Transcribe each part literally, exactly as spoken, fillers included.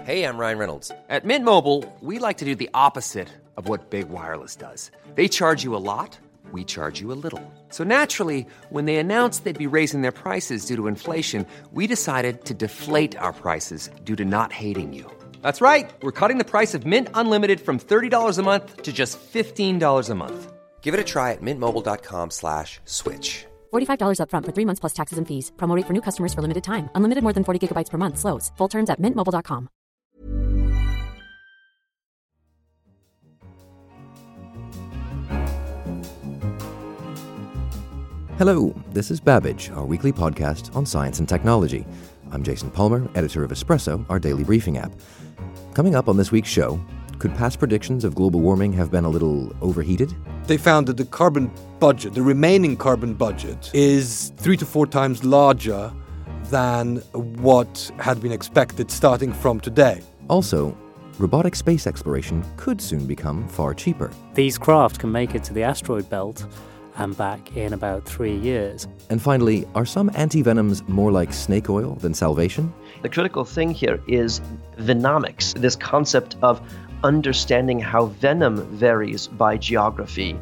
Hey, I'm Ryan Reynolds. At Mint Mobile, we like to do the opposite of what Big Wireless does. They charge you a lot, we charge you a little. So naturally, when they announced they'd be raising their prices due to inflation, we decided to deflate our prices due to not hating you. That's right. We're cutting the price of Mint Unlimited from thirty dollars a month to just fifteen dollars a month. Give it a try at mintmobile.com slash switch. forty-five dollars up front for three months plus taxes and fees. Promo rate for new customers for limited time. Unlimited more than forty gigabytes per month. Slows full terms at mint mobile dot com. Hello, this is Babbage, our weekly podcast on science and technology. I'm Jason Palmer, editor of Espresso, our daily briefing app. Coming up on this week's show, could past predictions of global warming have been a little overheated? They found that the carbon budget, the remaining carbon budget, is three to four times larger than what had been expected starting from today. Also, robotic space exploration could soon become far cheaper. These craft can make it to the asteroid belt and back in about three years. And finally, are some antivenoms more like snake oil than salvation? The critical thing here is venomics, this concept of understanding how venom varies by geography.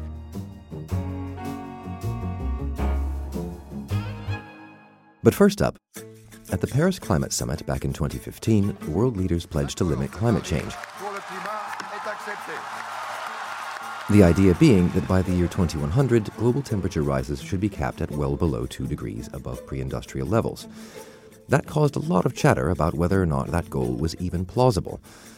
But first up, at the Paris Climate Summit back in twenty fifteen, world leaders pledged to limit climate change. The idea being that by the year twenty-one hundred, global temperature rises should be capped at well below two degrees above pre-industrial levels. That caused a lot of chatter about whether or not that goal was even plausible.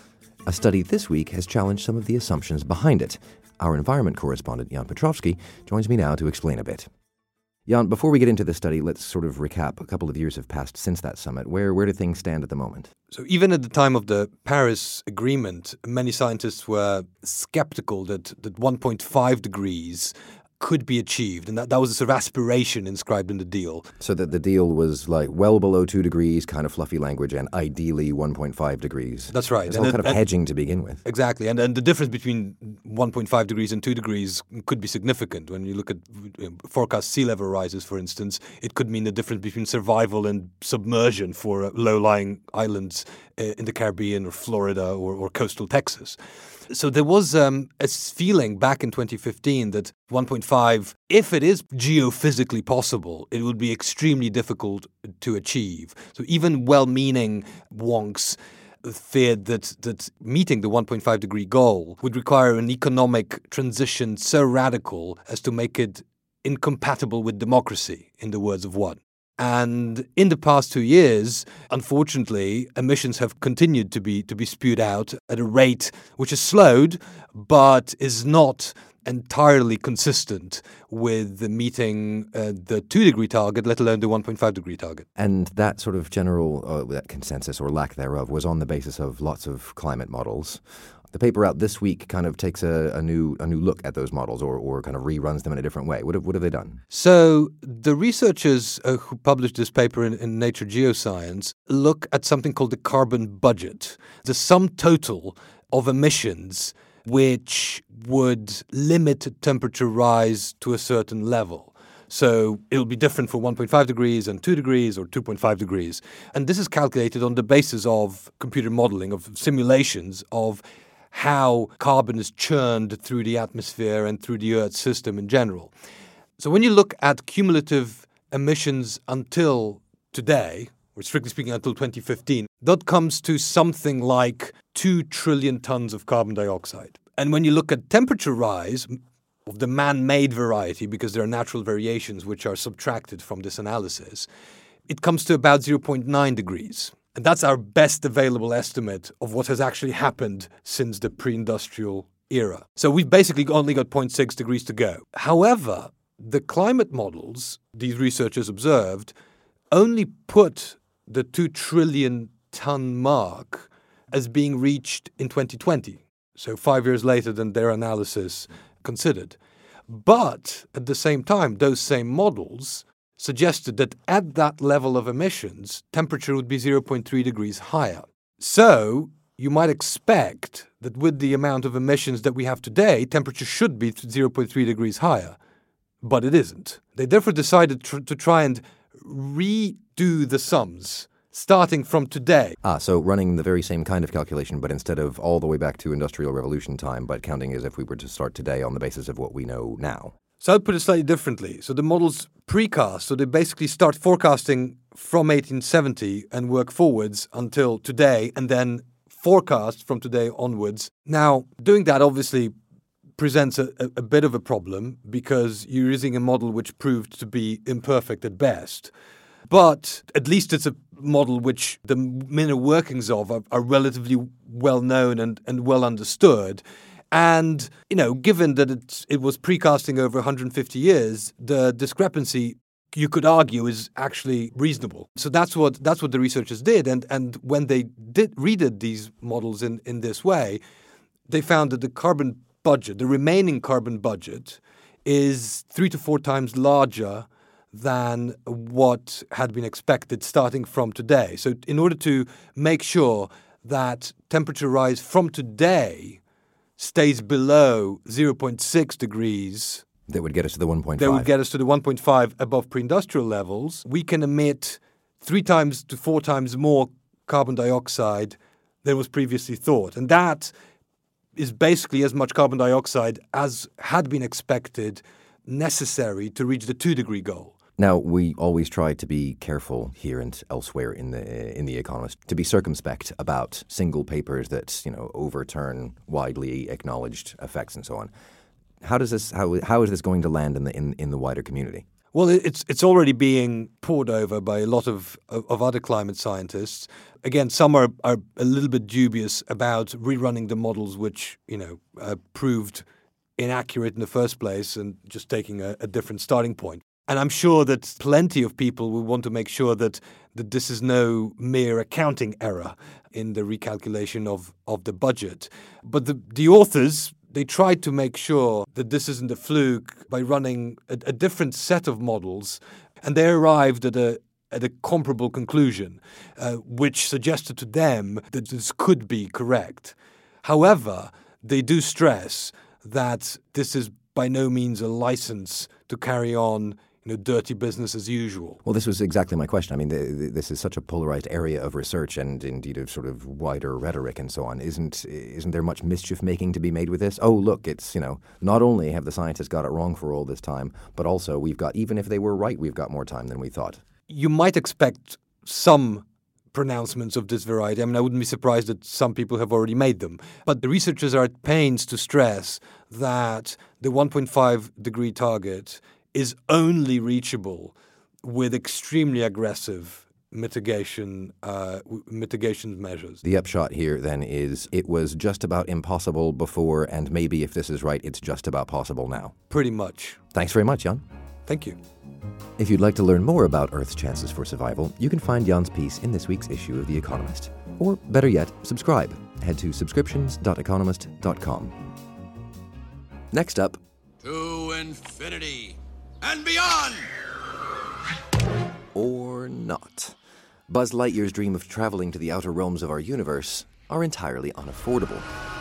A study this week has challenged some of the assumptions behind it. Our environment correspondent, Jan Petrovsky, joins me now to explain a bit. Jan, before we get into the study, let's sort of recap. A couple of years have passed since that summit. Where where do things stand at the moment? So even at the time of the Paris Agreement, many scientists were skeptical that, that one point five degrees could be achieved, and that, that was a sort of aspiration inscribed in the deal. So that the deal was like well below two degrees, kind of fluffy language, and ideally one point five degrees. That's right. It's and all it, kind of and, hedging to begin with. Exactly, and and the difference between one point five degrees and two degrees could be significant. When you look at forecast sea level rises, for instance, it could mean the difference between survival and submersion for low-lying islands in the Caribbean or Florida or, or coastal Texas. So there was um, a feeling back in twenty fifteen that one point five, if it is geophysically possible, it would be extremely difficult to achieve. So even well-meaning wonks feared that, that meeting the one point five degree goal would require an economic transition so radical as to make it incompatible with democracy, in the words of one. And in the past two years, unfortunately, emissions have continued to be to be spewed out at a rate which has slowed, but is not entirely consistent with the meeting uh, the two-degree target, let alone the one point five degree target. And that sort of general uh, that consensus or lack thereof was on the basis of lots of climate models. The paper out this week kind of takes a, a new a new look at those models or, or kind of reruns them in a different way. What have, what have they done? So the researchers uh, who published this paper in, in Nature Geoscience look at something called the carbon budget, the sum total of emissions which would limit temperature rise to a certain level. So it'll be different for one point five degrees and two degrees or two point five degrees. And this is calculated on the basis of computer modeling, of simulations of how carbon is churned through the atmosphere and through the Earth system in general. So when you look at cumulative emissions until today, or strictly speaking until twenty fifteen, that comes to something like two trillion tons of carbon dioxide. And when you look at temperature rise of the man-made variety, because there are natural variations which are subtracted from this analysis, it comes to about zero point nine degrees. And that's our best available estimate of what has actually happened since the pre-industrial era. So we've basically only got zero point six degrees to go. However, the climate models, these researchers observed, only put the two trillion ton mark as being reached in twenty twenty. So five years later than their analysis considered. But at the same time, those same models suggested that at that level of emissions, temperature would be zero point three degrees higher. So you might expect that with the amount of emissions that we have today, temperature should be zero point three degrees higher. But it isn't. They therefore decided tr- to try and redo the sums starting from today. Ah, so running the very same kind of calculation, but instead of all the way back to Industrial Revolution time, but counting as if we were to start today on the basis of what we know now. So I'll put it slightly differently. So the models precast, so they basically start forecasting from eighteen seventy and work forwards until today, and then forecast from today onwards. Now, doing that obviously presents a, a, a bit of a problem because you're using a model which proved to be imperfect at best. But at least it's a model which the inner workings of are, are relatively well known and, and well understood. And, you know, given that it's, it was precasting over one hundred fifty years, the discrepancy, you could argue, is actually reasonable. So that's what that's what the researchers did. And and when they did redid these models in, in this way, they found that the carbon budget, the remaining carbon budget, is three to four times larger than what had been expected starting from today. So in order to make sure that temperature rise from today stays below zero point six degrees, that would get us to the one point that five. would get us to the one point five above pre-industrial levels, we can emit three times to four times more carbon dioxide than was previously thought. And that is basically as much carbon dioxide as had been expected necessary to reach the two-degree goal. Now, we always try to be careful here and elsewhere in the in the Economist, to be circumspect about single papers that, you know, overturn widely acknowledged effects and so on. How does this how how is this going to land in the in, in the wider community? Well, it's it's already being pored over by a lot of, of, of other climate scientists. Again, some are, are a little bit dubious about rerunning the models which, you know, uh, proved inaccurate in the first place and just taking a, a different starting point. And I'm sure that plenty of people will want to make sure that, that this is no mere accounting error in the recalculation of, of the budget. But the, the authors, they tried to make sure that this isn't a fluke by running a, a different set of models, and they arrived at a at a comparable conclusion, uh, which suggested to them that this could be correct. However, they do stress that this is by no means a license to carry on, you know, dirty business as usual. Well, this was exactly my question. I mean, the, the, this is such a polarized area of research and indeed of sort of wider rhetoric and so on. Isn't isn't there much mischief making to be made with this? Oh, look, it's, you know, not only have the scientists got it wrong for all this time, but also we've got, even if they were right, we've got more time than we thought. You might expect some pronouncements of this variety. I mean, I wouldn't be surprised that some people have already made them. But the researchers are at pains to stress that the one point five degree target is only reachable with extremely aggressive mitigation uh, mitigation measures. The upshot here, then, is it was just about impossible before, and maybe if this is right, it's just about possible now. Pretty much. Thanks very much, Jan. Thank you. If you'd like to learn more about Earth's chances for survival, you can find Jan's piece in this week's issue of The Economist. Or, better yet, subscribe. Head to subscriptions dot economist dot com. Next up... To infinity and beyond! Or not. Buzz Lightyear's dream of traveling to the outer realms of our universe are entirely unaffordable.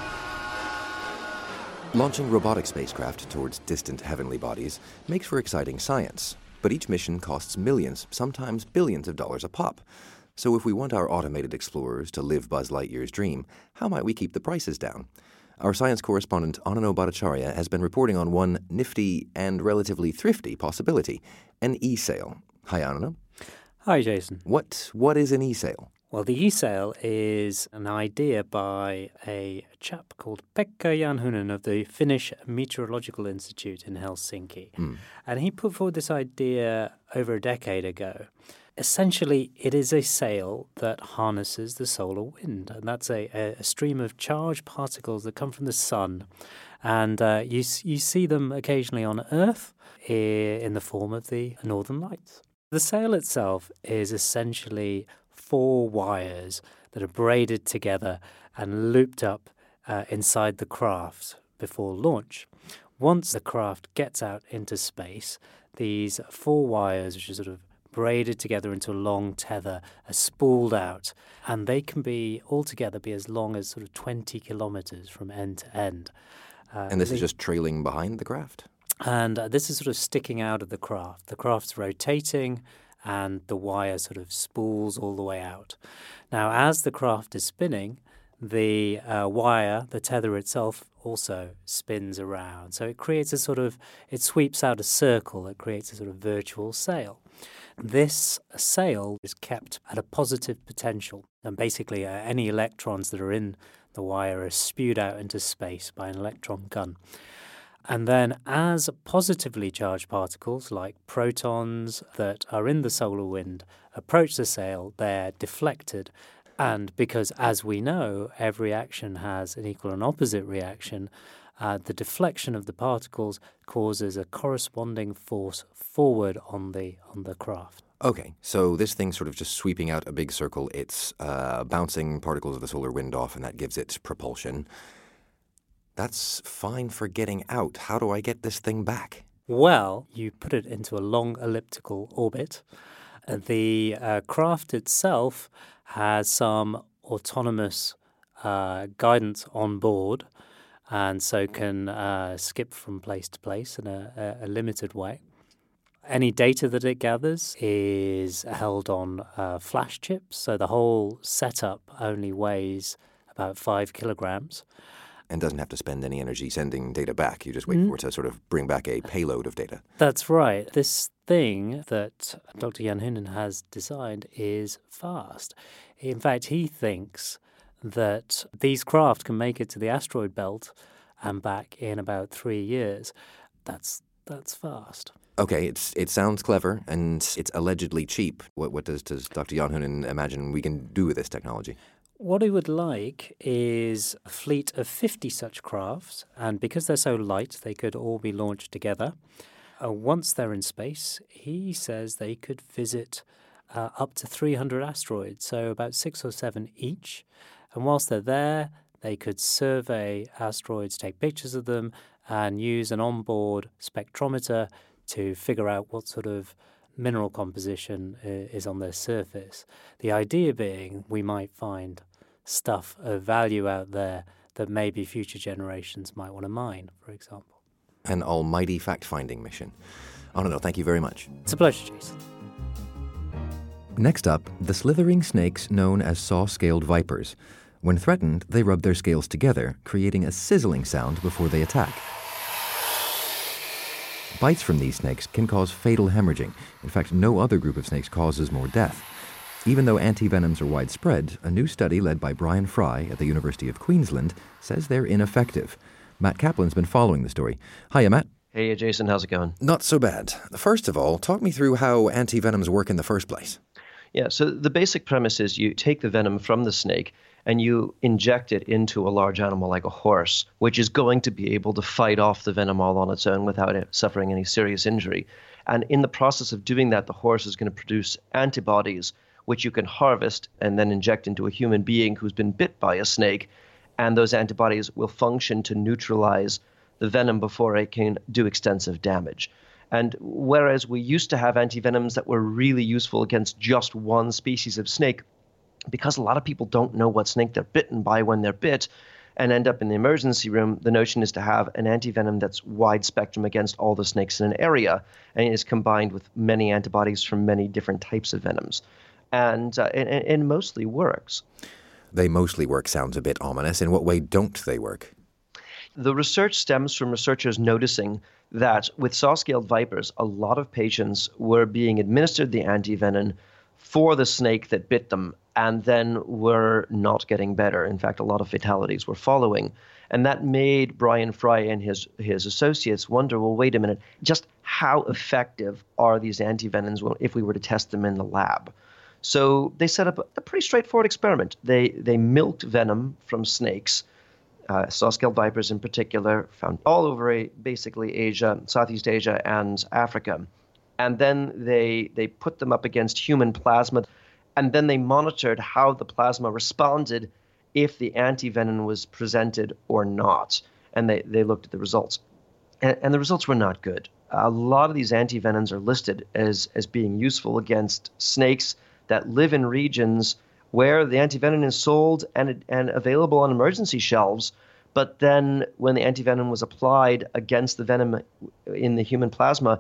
Launching robotic spacecraft towards distant heavenly bodies makes for exciting science, but each mission costs millions, sometimes billions of dollars a pop. So if we want our automated explorers to live Buzz Lightyear's dream, how might we keep the prices down? Our science correspondent Anano Bhattacharya has been reporting on one nifty and relatively thrifty possibility, an e-sail. Hi, Anano. Hi, Jason. What What is an e-sail? Well, the e-sail is an idea by a chap called Pekka Janhunen of the Finnish Meteorological Institute in Helsinki. Mm. And he put forward this idea over a decade ago. Essentially, it is a sail that harnesses the solar wind, and that's a, a stream of charged particles that come from the sun. And uh, you, you see them occasionally on Earth in the form of the Northern Lights. The sail itself is essentially four wires that are braided together and looped up uh, inside the craft before launch. Once the craft gets out into space, these four wires, which are sort of braided together into a long tether, are spooled out, and they can be altogether be as long as sort of twenty kilometers from end to end. Uh, and this they, is just trailing behind the craft? And uh, this is sort of sticking out of the craft. The craft's rotating, and the wire sort of spools all the way out. Now, as the craft is spinning, the uh, wire, the tether itself, also spins around. So it creates a sort of, it sweeps out a circle that creates a sort of virtual sail. This sail is kept at a positive potential, and basically uh, any electrons that are in the wire are spewed out into space by an electron gun. And then as positively charged particles like protons that are in the solar wind approach the sail, they're deflected. And because, as we know, every action has an equal and opposite reaction, uh, the deflection of the particles causes a corresponding force forward on the on the craft. Okay, so this thing's sort of just sweeping out a big circle. It's uh, bouncing particles of the solar wind off, and that gives it propulsion. That's fine for getting out. How do I get this thing back? Well, you put it into a long elliptical orbit. Uh, the uh, craft itself has some autonomous uh, guidance on board, and so can uh, skip from place to place in a, a, a limited way. Any data that it gathers is held on uh, flash chips, so the whole setup only weighs about five kilograms. And doesn't have to spend any energy sending data back. You just wait mm. for it to sort of bring back a payload of data. That's right. This thing that Doctor Jan Hoonen has designed is fast. In fact, he thinks that these craft can make it to the asteroid belt and back in about three years. That's that's fast. Okay, it's it sounds clever, and it's allegedly cheap. What what does, does Doctor Jan Hoonen imagine we can do with this technology? What he would like is a fleet of fifty such crafts, and because they're so light, they could all be launched together. Uh, once they're in space, he says they could visit uh, up to three hundred asteroids, so about six or seven each. And whilst they're there, they could survey asteroids, take pictures of them, and use an onboard spectrometer to figure out what sort of mineral composition is on their surface. The idea being we might find stuff of value out there that maybe future generations might want to mine, for example. An almighty fact-finding mission. I don't know, thank you very much. It's a pleasure, Jason. Next up, the slithering snakes known as saw-scaled vipers. When threatened, they rub their scales together, creating a sizzling sound before they attack. Bites from these snakes can cause fatal hemorrhaging. In fact, no other group of snakes causes more death. Even though antivenoms are widespread, a new study led by Brian Fry at the University of Queensland says they're ineffective. Matt Kaplan's been following the story. Hiya, Matt. Hey, Jason. How's it going? Not so bad. First of all, talk me through how antivenoms work in the first place. Yeah, so the basic premise is you take the venom from the snake and you inject it into a large animal like a horse, which is going to be able to fight off the venom all on its own without it suffering any serious injury. And in the process of doing that, the horse is going to produce antibodies, which you can harvest and then inject into a human being who's been bit by a snake. And those antibodies will function to neutralize the venom before it can do extensive damage. And whereas we used to have antivenoms that were really useful against just one species of snake, because a lot of people don't know what snake they're bitten by when they're bit and end up in the emergency room, the notion is to have an antivenom that's wide spectrum against all the snakes in an area and is combined with many antibodies from many different types of venoms. And uh, it, it mostly works. They mostly work sounds a bit ominous. In what way don't they work? The research stems from researchers noticing that with saw-scaled vipers, a lot of patients were being administered the antivenom for the snake that bit them and then were not getting better. In fact, a lot of fatalities were following. And that made Brian Fry and his, his associates wonder, well, wait a minute, just how effective are these antivenoms if we were to test them in the lab? So they set up a pretty straightforward experiment. They they milked venom from snakes, uh, saw-scaled vipers in particular, found all over a, basically Asia, Southeast Asia, and Africa. And then they they put them up against human plasma, and then they monitored how the plasma responded if the antivenom was presented or not. And they, they looked at the results. And, and the results were not good. A lot of these antivenoms are listed as, as being useful against snakes that live in regions where the antivenom is sold and and available on emergency shelves, but then when the antivenom was applied against the venom in the human plasma,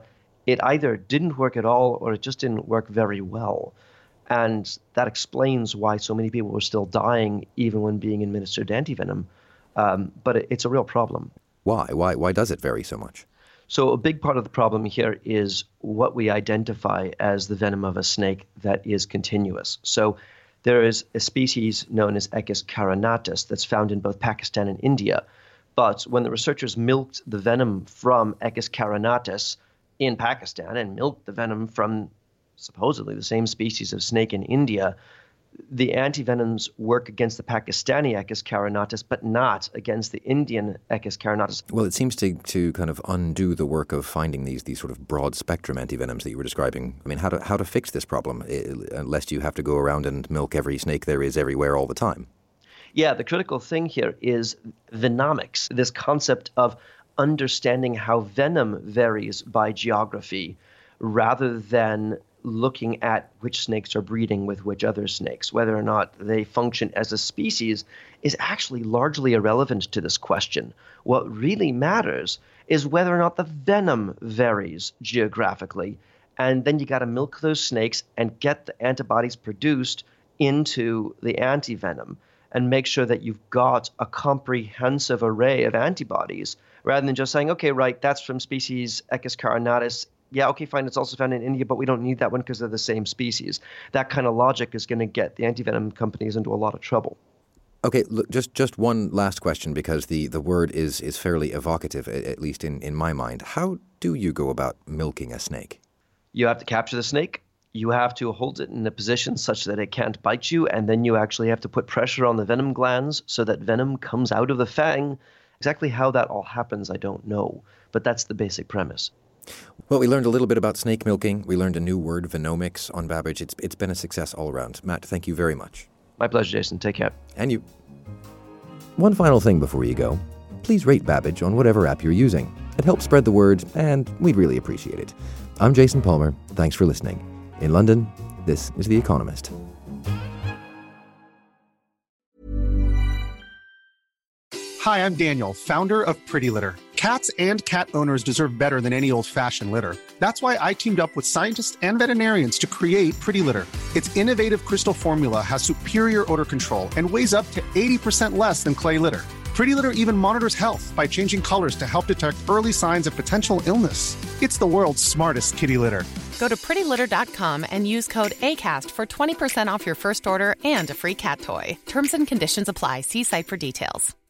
it either didn't work at all or it just didn't work very well. And that explains why so many people were still dying even when being administered antivenom. Um, but it, it's a real problem. Why? Why? Why does it vary so much? So a big part of the problem here is what we identify as the venom of a snake that is continuous. So there is a species known as Echis carinatus that's found in both Pakistan and India. But when the researchers milked the venom from Echis carinatus in Pakistan and milked the venom from supposedly the same species of snake in India, the antivenoms work against the Pakistani Echis carinatus, but not against the Indian Echis carinatus. Well, it seems to to kind of undo the work of finding these these sort of broad spectrum antivenoms that you were describing. I mean, how to how to fix this problem, lest you have to go around and milk every snake there is everywhere all the time? Yeah, the critical thing here is venomics, this concept of understanding how venom varies by geography, rather than looking at which snakes are breeding with which other snakes. Whether or not they function as a species is actually largely irrelevant to this question. What really matters is whether or not the venom varies geographically. And then you got to milk those snakes and get the antibodies produced into the antivenom and make sure that you've got a comprehensive array of antibodies, rather than just saying, okay, right, that's from species Echis carinatus. Yeah, okay, fine, it's also found in India, but we don't need that one because they're the same species. That kind of logic is going to get the antivenom companies into a lot of trouble. Okay, look, just just one last question, because the, the word is is fairly evocative, at least in, in my mind. How do you go about milking a snake? You have to capture the snake. You have to hold it in a position such that it can't bite you, and then you actually have to put pressure on the venom glands so that venom comes out of the fang. Exactly how that all happens, I don't know, but that's the basic premise. Well, we learned a little bit about snake milking. We learned a new word, venomics, on Babbage. It's It's been a success all around. Matt, thank you very much. My pleasure, Jason. Take care. And you. One final thing before you go. Please rate Babbage on whatever app you're using. It helps spread the word, and we'd really appreciate it. I'm Jason Palmer. Thanks for listening. In London, this is The Economist. Hi, I'm Daniel, founder of Pretty Litter. Cats and cat owners deserve better than any old-fashioned litter. That's why I teamed up with scientists and veterinarians to create Pretty Litter. Its innovative crystal formula has superior odor control and weighs up to eighty percent less than clay litter. Pretty Litter even monitors health by changing colors to help detect early signs of potential illness. It's the world's smartest kitty litter. Go to pretty litter dot com and use code ACAST for twenty percent off your first order and a free cat toy. Terms and conditions apply. See site for details.